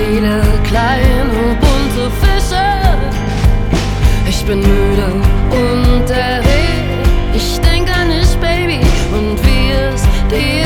viele kleine bunte Fische. Ich bin müde und erregt. Ich denk an dich, Baby, und wie es dir